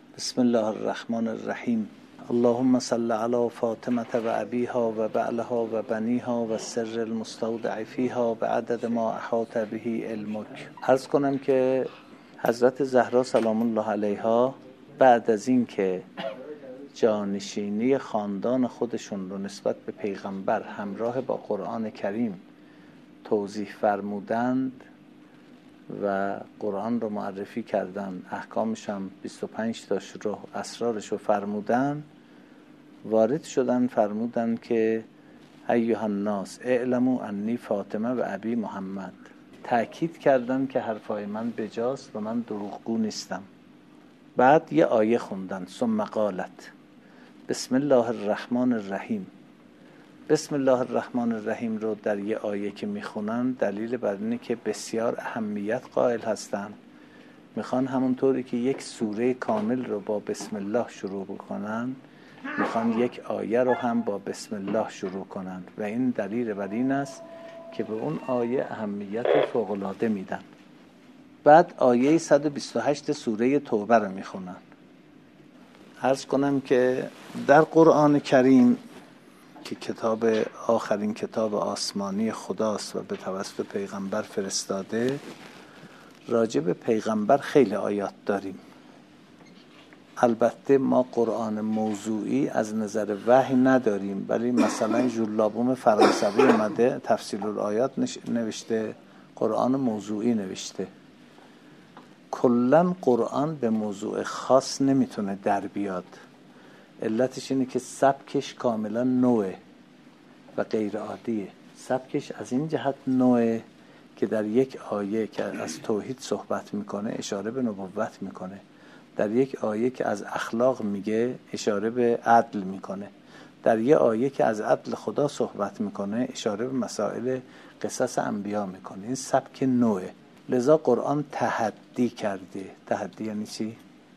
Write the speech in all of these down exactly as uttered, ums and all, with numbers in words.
بسم الله الرحمن الرحیم. اللهم صل علی فاطمه و ابیها و بعلها و بنیها و سر المستودع فیها به عدد ما احاط به علمک. عرض کنم که حضرت زهرا سلام الله علیها بعد از این که جانشینی خاندان خودشون رو نسبت به پیغمبر همراه با قرآن کریم توضیح فرمودند و قرآن رو معرفی کردن، احکامش هم بیست و پنج تاش رو اسرارش رو فرمودن، وارد شدن فرمودن که ایها الناس اعلموا انی فاطمه و ابی محمد. تأکید کردن که حرفای من بجاست و من دروغگو نیستم. بعد یه آیه خوندن، ثم قالت بسم الله الرحمن الرحیم. بسم الله الرحمن الرحیم رو در یه آیه که میخونن دلیل بر اینه که بسیار اهمیت قائل هستن. میخوان همونطوری که یک سوره کامل رو با بسم الله شروع بکنن، میخوان یک آیه رو هم با بسم الله شروع کنن و این دلیل بر این است که به اون آیه اهمیت فوق‌العاده میدن. بعد آیه صد و بیست و هشت سوره توبه رو میخونن. عرض کنم که در قرآن کریم که کتاب آخرین کتاب آسمانی خداست و به توسط پیغمبر فرستاده، راجع به پیغمبر خیلی آیات داریم. البته ما قرآن موضوعی از نظر وحی نداریم، ولی مثلا ژولابوم فرانسوی اومده تفصیل الآیات نوشته، قرآن موضوعی نوشته. کلن قرآن به موضوع خاص نمیتونه در بیاد. علتش اینه که سبکش کاملا نوعه و غیر عادیه. سبکش از این جهت نوعه که در یک آیه که از توحید صحبت میکنه اشاره به نبوت میکنه، در یک آیه که از اخلاق میگه اشاره به عدل میکنه، در یک آیه که از عدل خدا صحبت میکنه اشاره به مسائل قصص انبیا میکنه. این سبک نوعه. لذا قرآن تحدی کرده. تحدی یعنی چی؟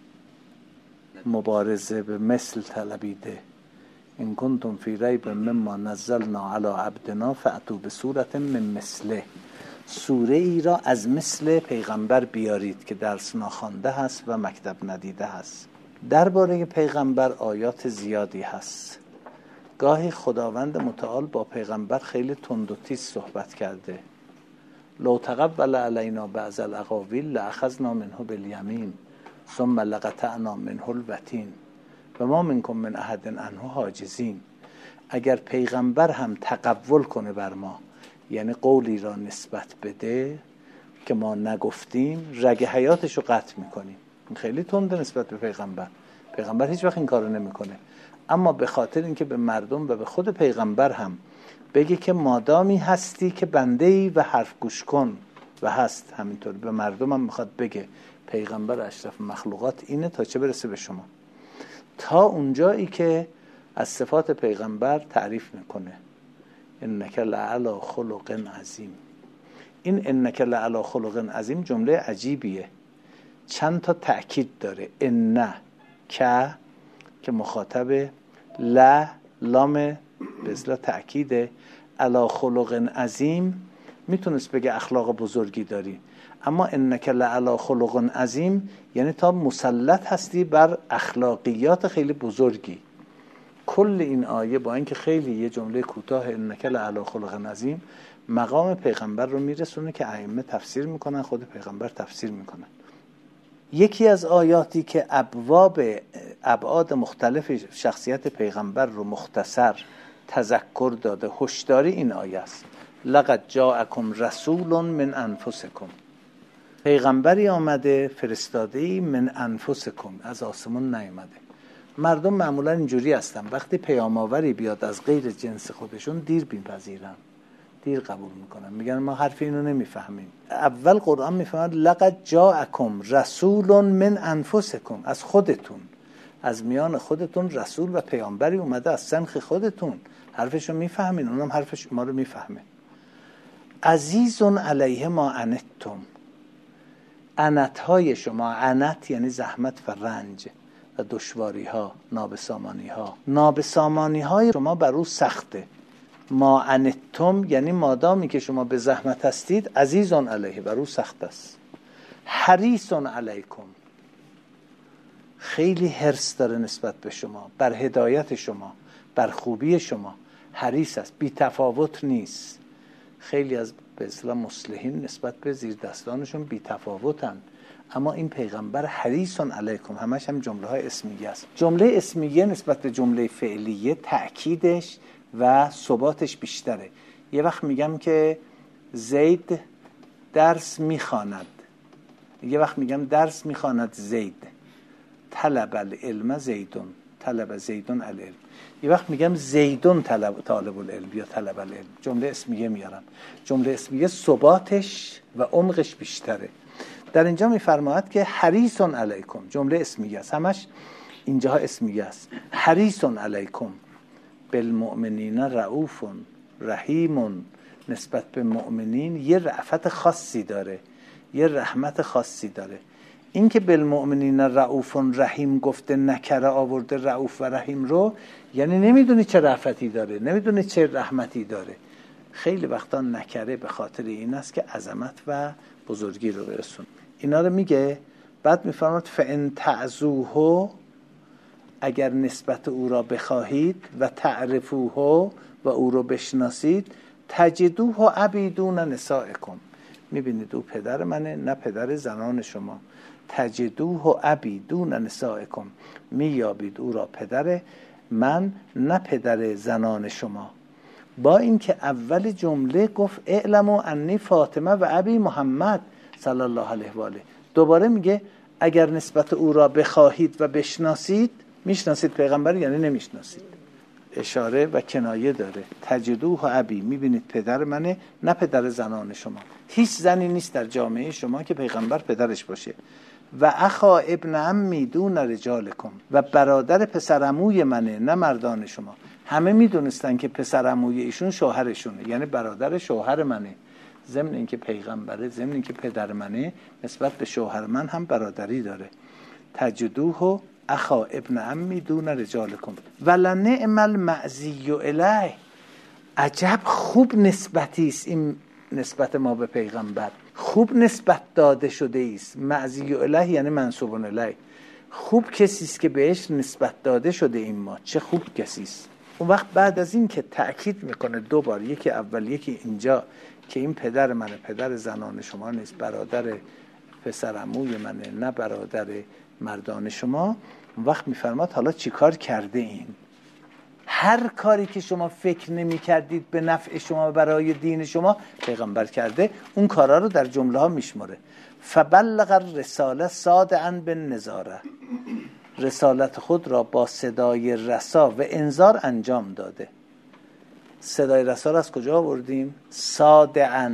مبارزه به مثل طلبیده. این کنتم فی ریب مما نزلنا علی عبدنا فأتوا بسورة من مثله. سوره ای را از مثل پیغمبر بیارید که درس ناخوانده هست و مکتب ندیده هست. درباره پیغمبر آیات زیادی هست. گاهی خداوند متعال با پیغمبر خیلی تند و تیز صحبت کرده. لو تقبل علینا بعض الاقاویل لأخذنا منه بالیمین ثم لقطعنا منه الوتین و ما منکم من احد عنه حاجزین. اگر پیغمبر هم تقول کنه بر ما، یعنی قولی را نسبت بده که ما نگفتیم، رگ حیاتش رو قطع میکنیم. خیلی تنده نسبت به پیغمبر. پیغمبر هیچ وقت این کارو نمیکنه، اما به خاطر اینکه به مردم و به خود پیغمبر هم بگه که مادامی هستی که بنده‌ای و حرف گوش کن و هست، همینطور به مردم هم میخواد بگه پیغمبر اشرف مخلوقات اینه تا چه برسه به شما. تا اونجایی که از صفات پیغمبر تعریف میکنه، انک لعلی خلق عظیم. این انک لعلی خلق عظیم جمله عجیبیه، چند تا تأکید داره. ان که که مخاطب، لا لام به اصطلاح تأکیده، علی خلق عظیم میتونست بگه اخلاق بزرگی داری، اما انک لعلی خلق عظیم یعنی تا مسلط هستی بر اخلاقیات خیلی بزرگی. کل این آیه با اینکه خیلی یه جمله کوتاه انک لعلی خلق عظیم مقام پیغمبر رو میرسونه که ائمه تفسیر میکنن، خود پیغمبر تفسیر میکنن. یکی از آیاتی که ابواب ابعاد مختلف شخصیت پیغمبر رو مختصر تذکر داده، هشداری این آیه است. لقد جاءکم رسول من انفسکم. پیغمبری آمده فرستاده‌ای من انفسکم، از آسمون نیامده. مردم معمولا اینجوری هستن، وقتی پیام‌آوری بیاد از غیر جنس خودشون دیر میپذیرن، دیر قبول میکنن، میگن ما حرف اینو نمیفهمیم. اول قرآن میفهمد لقد جاءکم رسول من انفسکم، از خودتون، از میان خودتون رسول و پیامبری اومده از سنخ خودتون، حرفشو میفهمین، اونم حرف شما رو میفهمه. عزیز علیه ما عنتم، عنت های شما، عنت یعنی زحمت و رنج و دشواری ها، نابسامانی ها، نابسامانی های شما بر او سخته. ما عنتم یعنی مادامی که شما به زحمت هستید، عزیزون علیه، بر او سخت است. حریصون علیکم، خیلی حرص داره نسبت به شما، بر هدایت شما، بر خوبی شما حریص است، بی تفاوت نیست. خیلی از به اصطلاح مصلحین نسبت به زیر دستانشون بی تفاوتن، اما این پیغمبر حریصون علیکم همش هم جمله های اسمیه است. جمله اسمیه نسبت به جمله فعلیه تأکیدش و ثباتش بیشتره. یه وقت میگم که زید درس میخواند، یه وقت میگم درس میخواند زید، طلب العلم زیدون، طلب زیدون العلم. یه وقت میگم زیدون طلب طالب العلم یا طلب العلم. جمله اسمیه میارم. جمله اسمیه ثباتش و عمقش بیشتره. در اینجا میفرماید که حریصون علیکم، جمله اسمیه است، همش اینجاها اسمیه است. حریصون علیکم بالمؤمنین رؤوف رحیم، نسبت به مؤمنین یه رأفت خاصی داره، یه رحمت خاصی داره. این که بالمؤمنین رؤوف رحیم گفته نکره آورده رؤوف و رحیم رو، یعنی نمیدونی چه رأفتی داره، نمیدونی چه رحمتی داره. خیلی وقتا نکره به خاطر این است که عظمت و بزرگی رو برسون. اینا رو میگه. بعد میفرماد فان تعزوه، اگر نسبت او را بخواهید، و تعرفوه و او رو بشناسید، تجدوه عبیدون نسائکم، میبینید او پدر منه نه پدر زنان شما. تجدوه عبیدون نسائکم، میابید او را پدر من نه پدر زنان شما. با اینکه اول جمله گفت اعلموا انی فاطمه و ابی محمد صلی الله علیه و آله، دوباره میگه اگر نسبت او را بخواهید و بشناسید. میشناسید پیغمبر یعنی نمیشناسید، اشاره و کنایه داره. تجدوه ابی، میبینید پدر منه نه پدر زنان شما. هیچ زنی نیست در جامعه شما که پیغمبر پدرش باشه. و اخا ابن عمی دون رجالکم، و برادر پسرعموی منه نه مردان شما. همه میدونستن که پسرعموی ایشون شوهرشونه، یعنی برادر شوهر منه. ضمن اینکه پیغمبره، ضمن اینکه پدر منه، نسبت به شوهر من هم برادری داره. تجدوه اخا ابن عمی دون رجالکم ولنعم المعزی الیه. عجب خوب نسبتی است این نسبت ما به پیغمبر، خوب نسبت داده شده است. معزی الیه یعنی منسوب الیه. خوب کسی است که بهش نسبت داده شده این ما، چه خوب کسی است. اون وقت بعد از این که تأکید میکنه دو بار، یکی اول یکی اینجا، که این پدر منه پدر زنان شما نیست، برادر پسرعموی منه نه برادر مردان شما. اون وقت میفرماد حالا چی کار کرده این؟ هر کاری که شما فکر نمی کردید به نفع شما برای دین شما، پیغمبر کرده. اون کارا رو در جمله ها میشمره. فبلغ الرساله صادعا بالنظاره، رسالت خود را با صدای رسا و انذار انجام داده. صدای رسا را از کجا آوردیم؟ صادعا،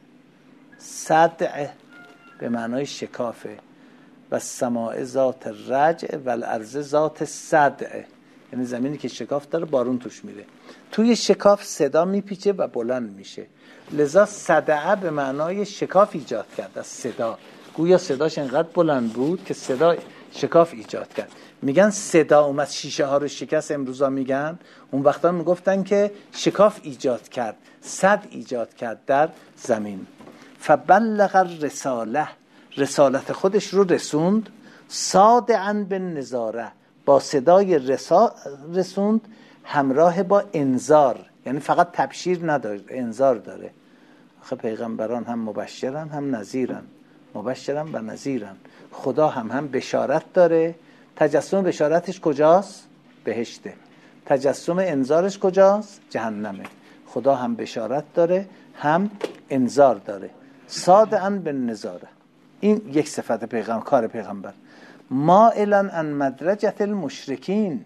صدع به معنای شکافه، و سماع ذات رجع و الارض ذات صدع، یعنی زمینی که شکاف داره بارون توش میره. توی شکاف صدا میپیچه و بلند میشه، لذا صدعه به معنای شکاف ایجاد کرد از صدا. گویا صداش انقدر بلند بود که صدا شکاف ایجاد کرد. میگن صدا اومد شیشه ها رو شکست، امروزا میگن. اون وقتا میگفتن که شکاف ایجاد کرد، صد ایجاد کرد در زمین. فبلغ الرساله، رسالت خودش رو رسوند. صادعا بالنظاره، با صدای رسا رسوند، همراه با انذار، یعنی فقط تبشیر نداره، انذار داره. آخه پیغمبران هم مبشرن هم نذیرن، مبشرن و نذیرن. خدا هم هم بشارت داره. تجسم بشارتش کجاست؟ بهشته. تجسم انذارش کجاست؟ جهنمه. خدا هم بشارت داره هم انذار داره. صادعا بالنظاره، این یک صفت پیغمبر، کار پیغمبر. مائلا عن مدرجه المشرکین،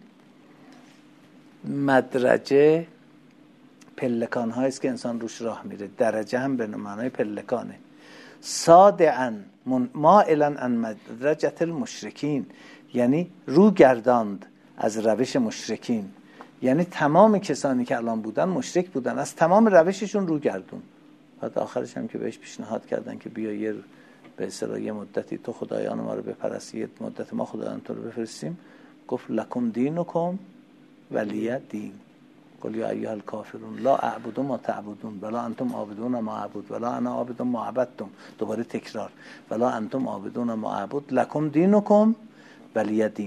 مدرجه پلکان هاییست که انسان روش راه میره، درجه هم به معنای پلکانه. صادعا مائلا عن مدرجه المشرکین، یعنی رو گرداند از روش مشرکین. یعنی تمام کسانی که الان بودن مشرک بودن، از تمام روششون رو گردون. بعد آخرش هم که بهش پیشنهاد کردن که بیا یه به اصطلاح یه مدتی تو خدایان ما رو بپرستی، یه مدت ما خدایان تو رو بفرستیم، گفت لکم دینکم ولی دین. قل یا ایها الکافرون لا اعبد ما تعبدون ولا انتم عابدون ما اعبد ولا انا عابد ما عبدتم. دوباره تکرار، ولا انتم عابدون ما اعبد لکم دینکم ولی دین.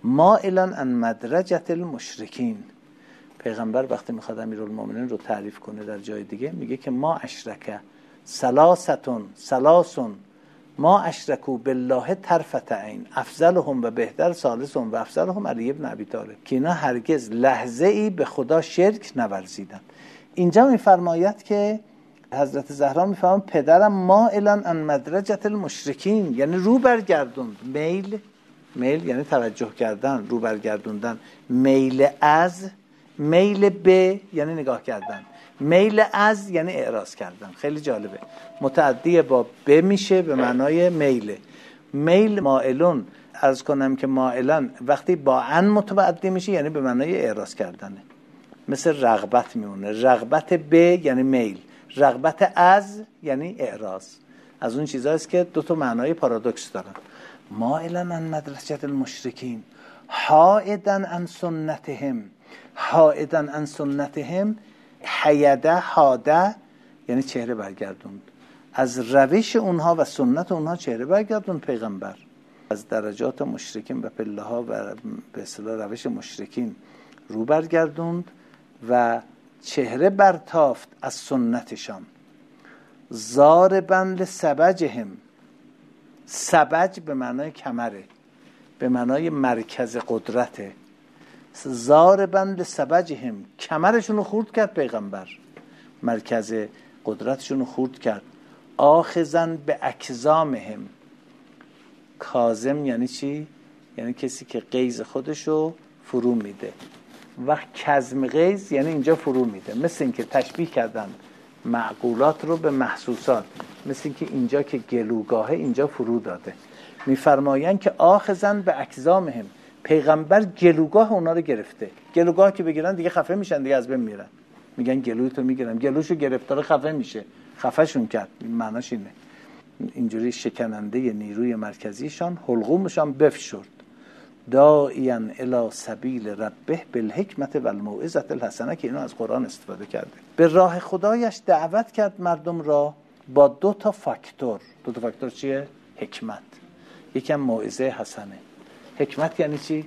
مائلا عن مدرجة المشرکین. پیغمبر وقتی میخواد امیرالمومنین رو تعریف کنه در جای دیگه میگه که ما اشرکه ثلاثتون ثلاثون ما اشرکو بالله طرفت عین افضلهم و بهتر ثالثهم و افضلهم علی ابن ابی طالب، که اینا هرگز لحظه ای به خدا شرک نورزیدن. اینجا میفرماید که حضرت زهرا میفرماید پدرم مائلا عن مدرجة المشرکین، یعنی رو برگردوند. میل میل یعنی توجه کردن، رو برگردوندن. میل از، میل به یعنی نگاه کردن، میل از یعنی اعراض کردن. خیلی جالبه، متعدی با به میشه به معنای میل. میل مائلون، عرض کنم که مائلن وقتی با ان متعدی میشه یعنی به معنای اعراض کردنه. مثل رغبت میمونه، رغبت به یعنی میل، رغبت از یعنی اعراض. از اون چیزهاست که دو تا معنای پارادوکس دارن. مائلا عن مدرجة المشرکین حائدا عن سنتهم. حائدا عن سنتهم، حیده حاده یعنی چهره برگردوند، از روش اونها و سنت اونها چهره برگردوند. پیغمبر از درجات مشرکین و پله ها و به اصطلاح روش مشرکین رو برگردوند و چهره برتافت از سنتشان. ضاربا لسبجهم، سبج به معنای کمره، به معنای مرکز قدرته. ضاربا لسبجهم، کمرشون رو خورد کرد پیغمبر، مرکز قدرتشون رو خورد کرد. آخذن به اکزامهم، کازم یعنی چی؟ یعنی کسی که غیظ خودشو فرو میده. و کظم غیظ یعنی اینجا فرو میده. مثل این که تشبیه کردن معقولات رو به محسوسات، مثل این که اینجا که گلوگاهه اینجا فرو داده. میفرمایند که آخذن به اکزامهم، پیغمبر گلوگاه اونا رو گرفته. گلوگاه که بگیرن دیگه خفه میشن، دیگه از بین میرن. میگن گلوی تو میگیرم، گلوشو گرفتاره خفه میشه، خفهشون کرد. این معناش اینه. اینجوری شکننده نیروی مرکزیشان، حلقومشان بفشرد. داعیا الی سبیل ربه بالحکمت و الموعظة الحسنه، که اینو از قرآن استفاده کرده. به راه خدایش دعوت کرد مردم را با دو تا فاکتور. دو تا فاکتور چیه؟ حکمت، یکم موعظه حسنه. حکمت یعنی چی؟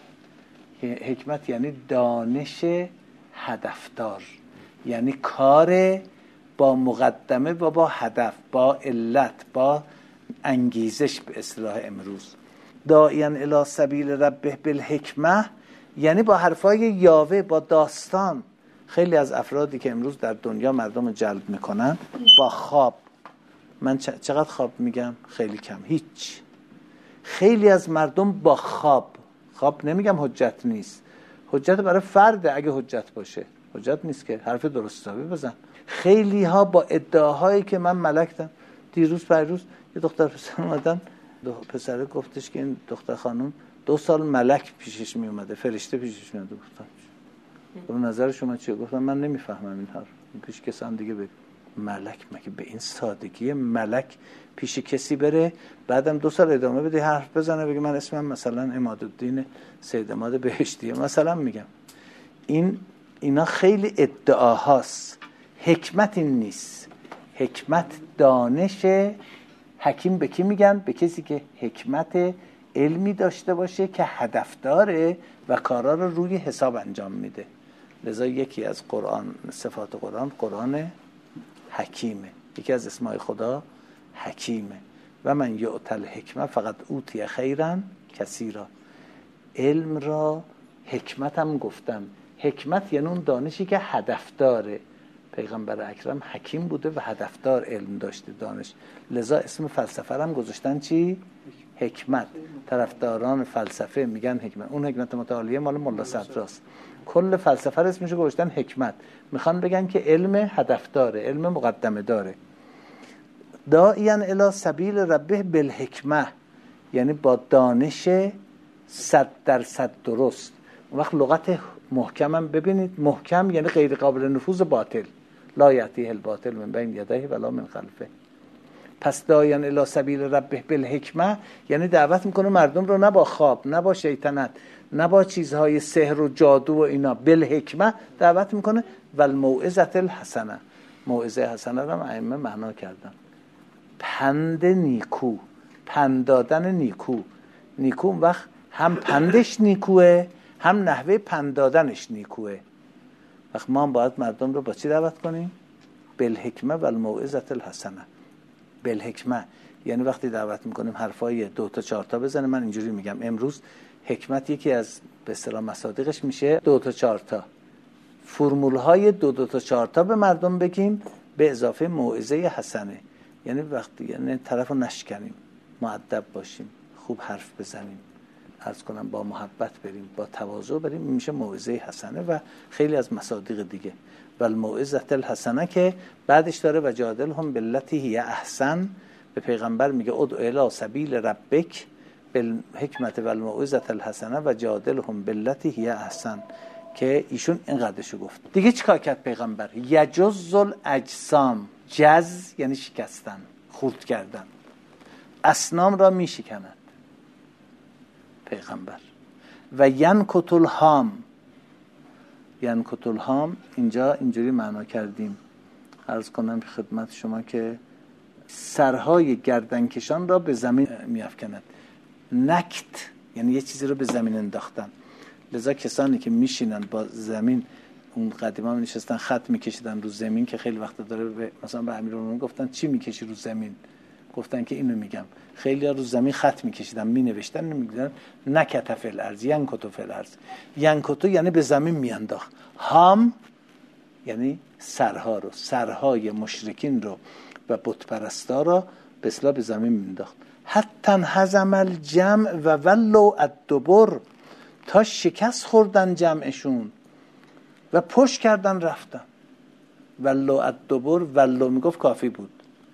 حکمت یعنی دانش هدفدار، یعنی کار با مقدمه و با هدف، با علت، با انگیزش به اصطلاح امروز. داعیا الی سبیل ربه بالحکمه یعنی با حرفای یاوه، با داستان. خیلی از افرادی که امروز در دنیا مردم رو جلب میکنن با خواب، من چقدر خواب میگم؟ خیلی کم، هیچ. خیلی از مردم با خواب، خواب نمیگم حجت نیست، حجت برای فرده اگه حجت باشه، حجت نیست که حرف درست حسابی بزن. خیلی ها با ادعاهایی که من ملکتم. دیروز پیروز یه دختر پسر اومدن، دو پسره گفتش که این دختر خانم دو سال ملک پیشش می اومده، فرشته پیشش می اومده. گفتم به نظر شما چیه؟ گفتم من نمیفهمم این حرف، پیش کسان دیگه بگو. ملک مگه به این سادگی ملک پیش کسی بره بعدم دو سال ادامه بده حرف بزنه بگه من اسمم مثلا عمادالدین سید عماد بهشتیه مثلا؟ میگم این اینا خیلی ادعاهاست. حکمت این نیست. حکمت دانش. حکیم به کی میگن؟ به کسی که حکمت علمی داشته باشه که هدف داره و کارا رو روی حساب انجام میده. لذا یکی از قرآن، صفات قرآن، قرآن حکیمه. یکی از اسمای خدا حکیمه. و من یؤتی الحکمه فقط اوتی خیرا کثیرا. علم را حکمت هم گفتم. حکمت یعنی اون دانشی که هدف داره. پیغمبر اکرم حکیم بوده و هدفدار علم داشته، دانش. لذا اسم فلسفه هم گذاشتن چی؟ حکمت. طرفداران فلسفه میگن حکمت. اون حکمت متعالیه مال ملا صدراست. کل فلسفه رو اسمشو گذاشتن حکمت. میخوان بگن که علم هدفداره، علم مقدمه داره. داعیا الی سبیل ربه بالحکمه یعنی با دانش صد درصد درست. اون وقت لغت محکمم ببینید، محکم یعنی غیر قابل نفوذ باطل. لا یأتیه الباطل من بین یدیه ولا من خلفه. پس داعیا الی سبیل ربه بالحکمه یعنی دعوت میکنه مردم رو نه با خواب، نه با شیطنت، نه با چیزهای سحر و جادو و اینا، بالحکمه دعوت میکنه. و الموعظة الحسنه، موعظه حسنه رو هم ائمه معنا کردن. پند نیکو، پند دادن نیکو. نیکو اون وقت هم پندش نیکوه، هم نحوه پند دادنش نیکوه. وقت ما هم باید مردم رو با چی دعوت کنیم؟ بالحکمه و الموعظه الحسنه. بالحکمه یعنی وقتی دعوت میکنیم حرفای دو تا چهار تا بزنه. من اینجوری میگم امروز حکمت یکی از به اصطلاح مصادیقش میشه دو تا چهار تا، فرمول های دو دو تا چهار تا به مردم بگیم به اضافه موعظه حسنه. یعنی وقتی یعنی طرفو نشکنیم، مؤدب باشیم، خوب حرف بزنیم، عرض کنم با محبت بریم، با تواضع بریم، میشه موعظه حسنه و خیلی از مصادیق دیگه. و الموعظه الحسنه که بعدش داره و جادلهم بالتی هی احسن. به پیغمبر میگه ادع الی سبیل ربک بالحکمت و الموعظه الحسنه و جادلهم بالتی هی احسن، که ایشون اینقدرشو گفت. دیگه چیکار کرد پیغمبر؟ یجز الاجسام. جز یعنی شکستن، خورد کردن. اصنام را میشکند پیغمبر. و ینکت الهام. ینکت الهام اینجا اینجوری معنا کردیم، عرض کنم خدمت شما که سرهای گردنکشان را به زمین میافکند. نکت یعنی یه چیزی رو به زمین انداختن. لذا کسانی که میشینن با زمین، اون قدیما نشستن خط میکشیدن رو زمین، که خیلی وقت داره به مثلا به امیرالمومنین گفتن چی میکشی رو زمین؟ گفتن که اینو میگم. خیلی ها رو زمین خط میکشیدن، مینوشتن، نمیگن نکت فی الارض ینکت فی الارض. ینکت یعنی به زمین میانداخت. هام یعنی سرها رو، سرهای مشرکین رو و بت پرستا رو به اصطلاح به زمین میانداخت. حتی هزم الجمع و ولوا الدبر، تا شکست خوردن جمعشون و پشت کردن رفتن. ولوا الدبر، ولو میگفت کافی بود،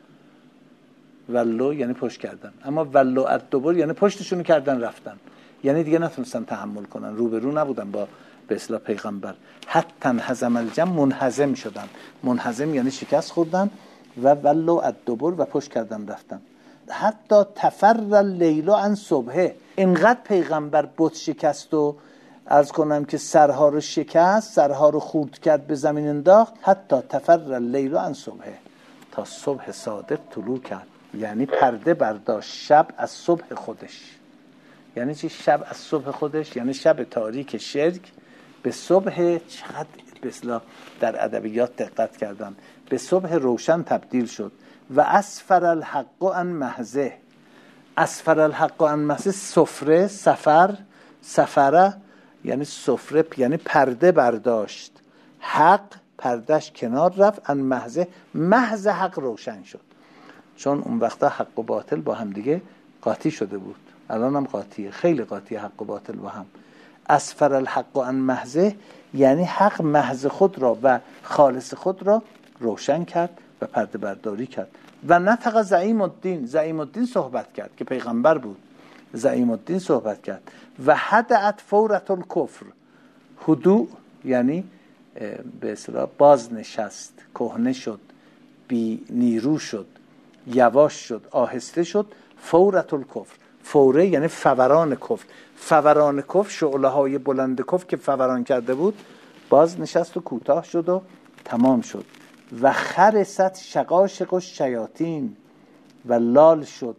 ولو یعنی پشت کردن، اما ولوا الدبر یعنی پشتشون کردن رفتن، یعنی دیگه نتونستن تحمل کنن، روبرو نبودن با به اصطلاح پیغمبر. حتی هزم الجمع، منهزم شدن. منهزم یعنی شکست خوردن و ولوا الدبر و پشت کردن رفتن. حتی تفر اللیل عن صبحه، اینقدر پیغمبر بت شکست و عرض کنم که سرها رو شکست، سرها رو خورد کرد، به زمین انداخت. حتی تفر اللیل عن صبحه، تا صبح صادق طلوع کرد. یعنی پرده برداشت شب از صبح خودش. یعنی چی شب از صبح خودش؟ یعنی شب تاریک شرک به صبح، چقدر به اصطلاح در ادبیات دقت کردن، به صبح روشن تبدیل شد. و اسفر الحق عن محضه. اسفر الحق عن محضه، سفره، سفر، سفره یعنی سفره، یعنی پرده برداشت. حق پردهش کنار رفت، عن محضه، محض حق روشن شد. چون اون وقتا حق و باطل با هم دیگه قاطی شده بود، الان هم قاطیه، خیلی قاطیه حق و باطل با هم. اسفر الحق عن محضه یعنی حق محض خود را و خالص خود را روشن کرد و پرده برداری کرد. و نطق زعیم الدین، زعیم الدین صحبت کرد که پیغمبر بود. زعیم الدین صحبت کرد. و هدأت فورة الکفر. هدوء یعنی به اصطلاح بازنشست، کهنه شد، بی نیرو شد، یواش شد، آهسته شد. فورة الکفر، فوره یعنی فوران کفر. فوران کفر، شعله های بلند کفر که فوران کرده بود، باز نشست و کوتاه شد و تمام شد. و خرست شقاشق و شیاطین، و لال شد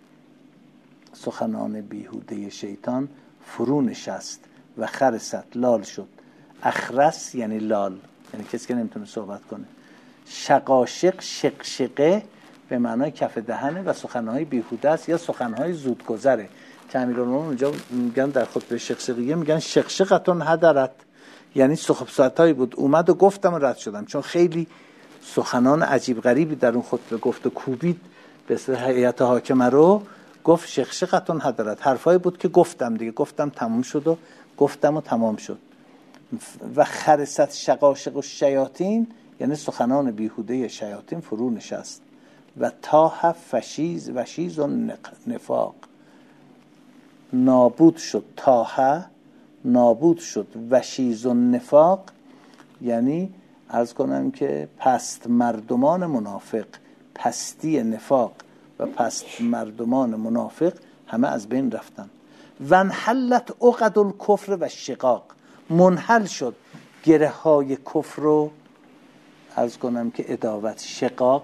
سخنان بیهوده شیطان، فرو نشست. و خرست لال شد. اخرس یعنی لال، یعنی کسی که نمیتونه صحبت کنه. شقاشق، شقشقه به معنای کف دهنه و سخنهای بیهوده است یا سخنهای زودگذره، که امیرالمومنین اونجا میگن در خطبه شقشقیه، میگن شقشقتون هدرت، یعنی صحبتایی بود اومد و گفتم و رد شدم. چون خیلی سخنان عجیب غریبی در اون خطبه گفت و کوبید به اصطلاح هیئت حاکمه رو، گفت شقشقتون هدرت، حرفایی بود که گفتم دیگه، گفتم تموم شد و گفتم و تمام شد. و خرست شقاشق و شیاطین یعنی سخنان بیهوده شیاطین فرو نشست. و تاه فشیز وشیز و نفاق، نابود شد. تاه نابود شد. وشیز و نفاق یعنی عرض کنم که پست مردمان منافق، پستی نفاق و پست مردمان منافق همه از بین رفتن. و انحلت عقد الکفر و شقاق، منحل شد گره های کفر رو عرض کنم که عداوت، شقاق.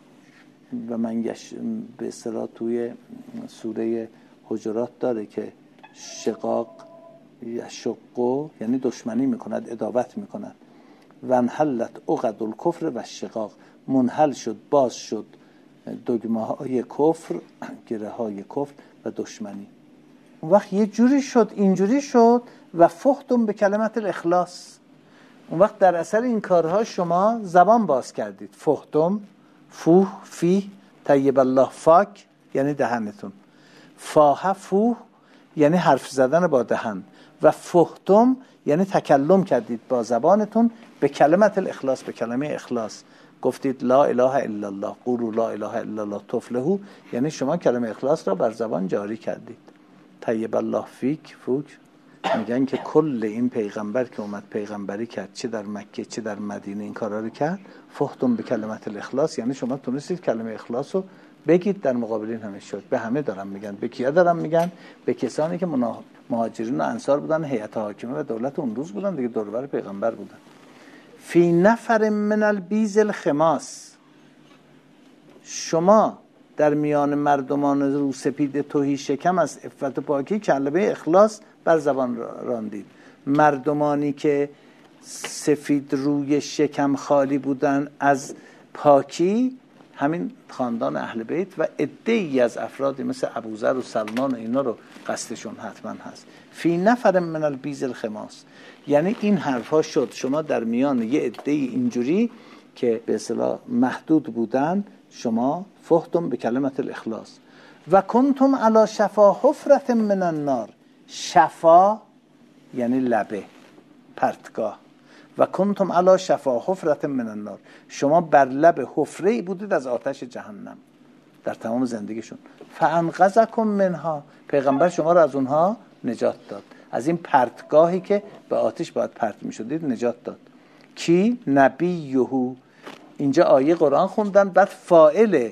و من به اصطلاح توی سوره حجرات داره که شقاق یشقو یعنی دشمنی میکند، عداوت میکند. و انحلت عقد الکفر و شقاق، منحل شد، باز شد دگمه های کفر، گره های کفر و دشمنی. اون وقت یه جوری شد، اینجوری شد و فختم به کلمت الاخلاص. اون وقت در اثر این کارها شما زبان باز کردید. فختم، فوه، فی، طیب الله فاک یعنی دهنتون، فاه، فوه یعنی حرف زدن با دهن، و فختم یعنی تکلم کردید با زبانتون به کلمت الاخلاص، به کلمه اخلاص. گفتید لا اله الا الله، قولوا لا اله الا الله تفلحوا، یعنی شما کلمه اخلاص را بر زبان جاری کردید. طیب الله فیک، فوک، میگن که کل این پیغمبر که اومد پیغمبری کرد، چه در مکه چه در مدینه این کارا رو کرد، فختم به کلمت الاخلاص، یعنی شما تونستید کلمه اخلاص رو بگید در مقابل این همه شد. به همه دارم میگن. به کیا دارم میگن؟ به کسانی که مهاجرین و انصار بودن، هیئت حاکمه و دولت اون روز بودن دیگه، دور و بر پیغمبر بودن. فی نفر من البیز الخماس، شما در میان مردمان روسپید تهی شکم از عفت و پاکی کلمه اخلاص بر زبان راندید. مردمانی که سفید روی شکم خالی بودن از پاکی، همین خاندان اهل بیت و عده‌ای از افرادی مثل ابوذر و سلمان و اینا رو قصدشون حتما هست. فی نفر من البیز الخماس، یعنی این حرفا شد شما در میان یه عده‌ای اینجوری که به اصطلاح محدود بودن، شما فختم به کلمت الاخلاص. و کنتم علی شفا حفرة من النار، شفا یعنی لبه، پرتگاه. و کنتم علی شفا حفرة من النار، شما بر لب حفره‌ای بودید از آتش جهنم در تمام زندگیشون. فانقذکم منها، پیغمبر شما را از اونها نجات داد، از این پرتگاهی که به آتش باید پرت می‌شدید نجات داد. کی؟ نبیهو. اینجا آیه قرآن خوندن، بعد فاعل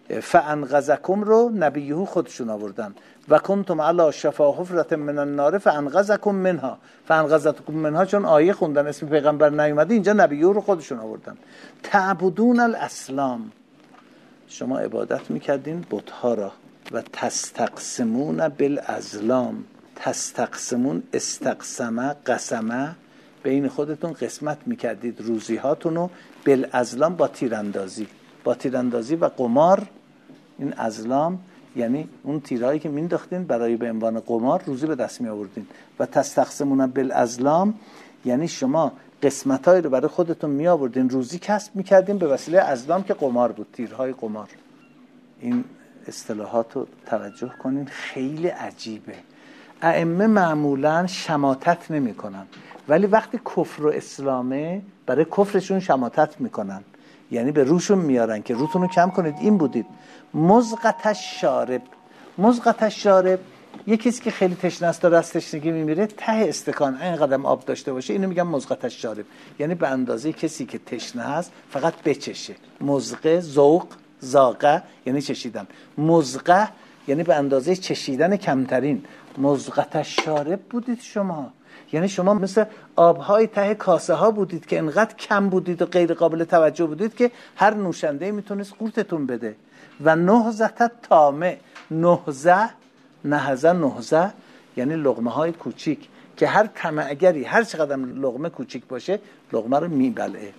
فانقذکم رو نبیهو خودشون آوردن. و کنتم علی شفا حفرة من النار فانقذکم منها، فانقذکم منها چون آیه خوندن اسم پیغمبر نیومده، اینجا نبیهو رو خودشون آوردن. تعبدون الاسلام، شما عبادت میکردین بت‌ها را. و تستقسمون بالازلام، تستقسمون استقسمه قسمه، بین خودتون قسمت میکردید روزی هاتون رو، بالازلام با تیراندازی، با تیراندازی و قمار. این ازلام یعنی اون تیرهایی که مینداختین برای به عنوان قمار روزی به دست می آوردین. و تستقسمون بالازلام یعنی شما قسمتایی رو برای خودتون می آوردین، روزی کسب میکردین به وسیله ازلام که قمار بود، تیرهای قمار. این اصطلاحات رو توجه کنین، خیلی عجیبه. ائمه معمولا شماتت نمی کنن، ولی وقتی کفر و اسلامه برای کفرشون شماتت میکنن، یعنی به روشون میارن که روتون رو کم کنید. این بودید مزقت الشارب. مزقت الشارب یه کسی که خیلی تشنه است داره از تشنگی میمیره، ته استکان اینقدر آب داشته باشه، اینو میگن مزقت الشارب، یعنی به اندازه کسی که تشنه هست فقط بچشه. مزقه، ذوق، زاقه یعنی چشیدن، مزقه یعنی به اندازه چشیدن کمترین. مزقت الشارب بودید شما، یعنی شما مثل آبهای ته کاسه ها بودید که انقدر کم بودید و غیر قابل توجه بودید که هر نوشنده میتونست قورتتون بده. و نهزت تامه، نهزه، نهزه، نهزه یعنی لقمه های کوچیک که هر طمعگری هر چقدر لقمه کوچیک باشه لقمه رو میبلعه.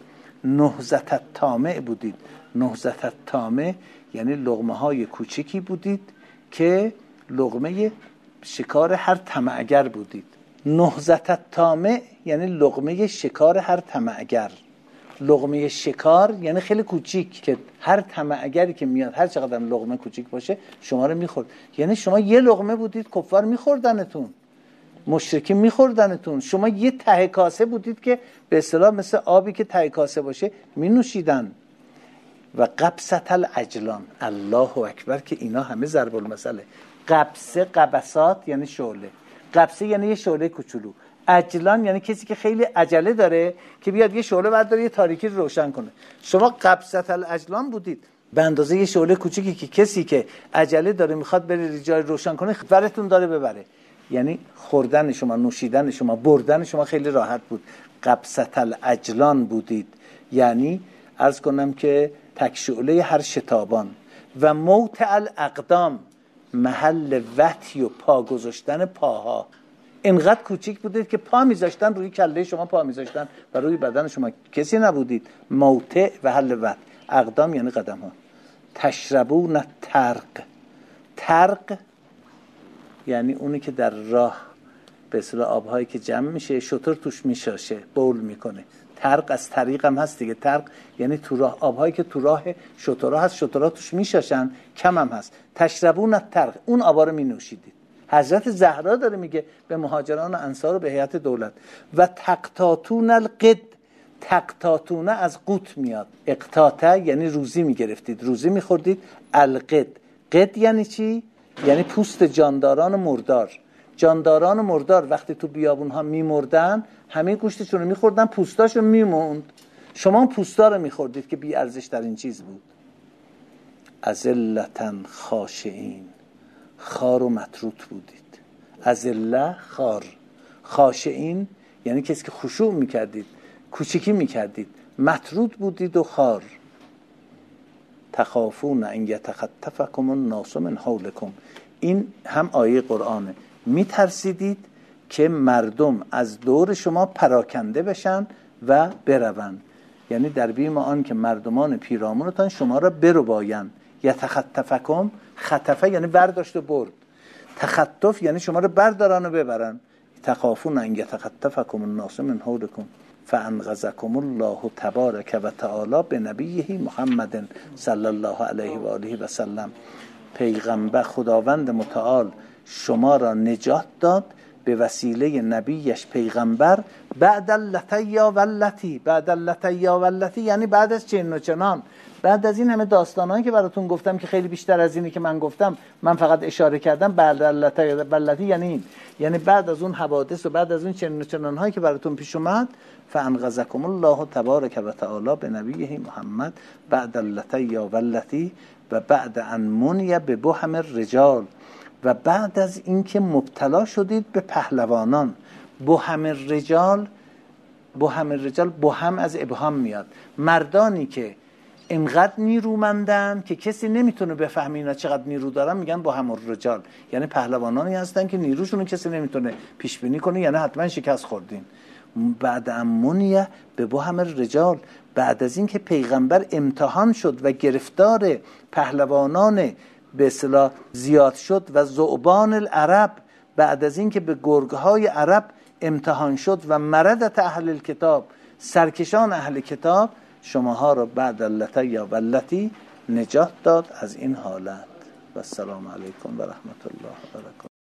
نهزت تامه بودید. نهزت تامه یعنی لقمه های کوچیکی بودید که لقمه شکار هر طمعگر بودید. نهزت تامه یعنی لقمه شکار هر طمعگر. لقمه شکار یعنی خیلی کوچیک که هر طمعگری که میاد هر چقدر لقمه کوچیک باشه شما رو میخورد. یعنی شما یه لقمه بودید کفار میخوردنتون، مشرکین میخوردنتون، شما یه ته کاسه بودید که به اصطلاح مثل آبی که ته کاسه باشه مینوشیدن. و قبست العجلان، الله اکبر که اینا همه ضرب المثله. قبسه، قبسات یعنی شعله، قبسه یعنی یه شعله کوچولو، عجلان یعنی کسی که خیلی عجله داره که بیاد یه شعله برداره یه تاریکی رو روشن کنه. شما قبست العجلان بودید، به اندازه یه شعله کوچیکی که کسی که عجله داره میخواد بره جای روشن کنه ورتون داره ببره. یعنی خوردن شما، نوشیدن شما، بردن شما خیلی راحت بود. قبست العجلان بودید، یعنی عرض کنم که تک شعله هر شتابان. و موت الاقدام محل وطی و پا گذاشتن پاها. اینقدر کوچیک بودید که پا میذاشتن روی کله شما، پا میذاشتن و روی بدن شما کسی نبودید. موطع و حل وطی، اقدام یعنی قدم ها. تشربون ترق، ترق یعنی اونی که در راه به اصطلاح آبهایی که جمع میشه شتر توش میشاشه، بول میکنه. ترق از طریق هم هست دیگه. ترق یعنی تو راه، آبهایی که تو راه شترها هست، شترها توش میشاشن، کم هم هست. تشربون ترق، اون آبا رو می نوشیدید. حضرت زهرا داره میگه به مهاجران و انصار و به هیئت دولت. و تقطاتون القد، تقطاتون از قوت میاد. اقتاطه یعنی روزی میگرفتید، روزی میخوردید. القد، قد یعنی چی؟ یعنی پوست جانداران مردار. جانداران مردار وقتی تو بیابون ها میمردن، همه گوشتشون رو میخوردن، پوستاشون میموند. شما پوستا رو میخوردید که بی ارزش در این چیز بود. ازلتن خاشعین، خار و متروت بودید. ازله خار، خاشعین یعنی کسی که خشوع میکردید، کوچیکی میکردید. متروت بودید و خار. تخافون ان یتخطفکم الناس من حولکم، این هم آیه قرآنه. میترسیدید که مردم از دور شما پراکنده بشن و بروند، یعنی در بیم آن که مردمان پیرامونتان شما را بربایند. یتخطفکم، خطفه یعنی برداشت و برد، تخطف یعنی شما را بردارن و ببرن. تخافون ان یتخطفکم الناس من حولکم فانقذکم الله تبارک و تعالی به نبیه محمد صلی الله علیه و آله و سلم. پیغمبر خداوند متعال شما را نجات داد به وسیله نبیش پیغمبر. بعد اللتیا واللتی، بعد اللتیا واللتی یعنی بعد از چنین و چنان، بعد از این همه داستانایی که براتون گفتم که خیلی بیشتر از اینی که من گفتم، من فقط اشاره کردم. بعد اللتیا واللتی یعنی این، یعنی بعد از اون حوادث و بعد از اون چنین و چنان هایی که براتون پیش اومد. فانقذکم الله تبارک و تعالی به نبیه محمد بعد اللتیا واللتی و بعد ان منی به بهم الرجال، و بعد از اینکه مبتلا شدید به پهلوانان. بهم الرجال، بهم الرجال، بهم از ابهام میاد. مردانی که اینقدر نیرومندن که کسی نمیتونه بفهمه اینا چقدر نیرو دارن، میگن بهم الرجال، یعنی پهلوانانی هستن که نیروشون کسی نمیتونه پیش بینی کنه، یعنی حتما شکست خوردین. بعد امونیه به بهم الرجال، بعد از این که پیغمبر امتحان شد و گرفتار پهلوانان به اصطلاح زیاد شد و ذؤبان العرب، بعد از این که به گرگهای عرب امتحان شد و مردت اهل الکتاب، سرکشان اهل کتاب، شماها را بعد اللتی یا واللتی نجات داد از این حالت. و السلام علیکم و رحمت الله و برکاته.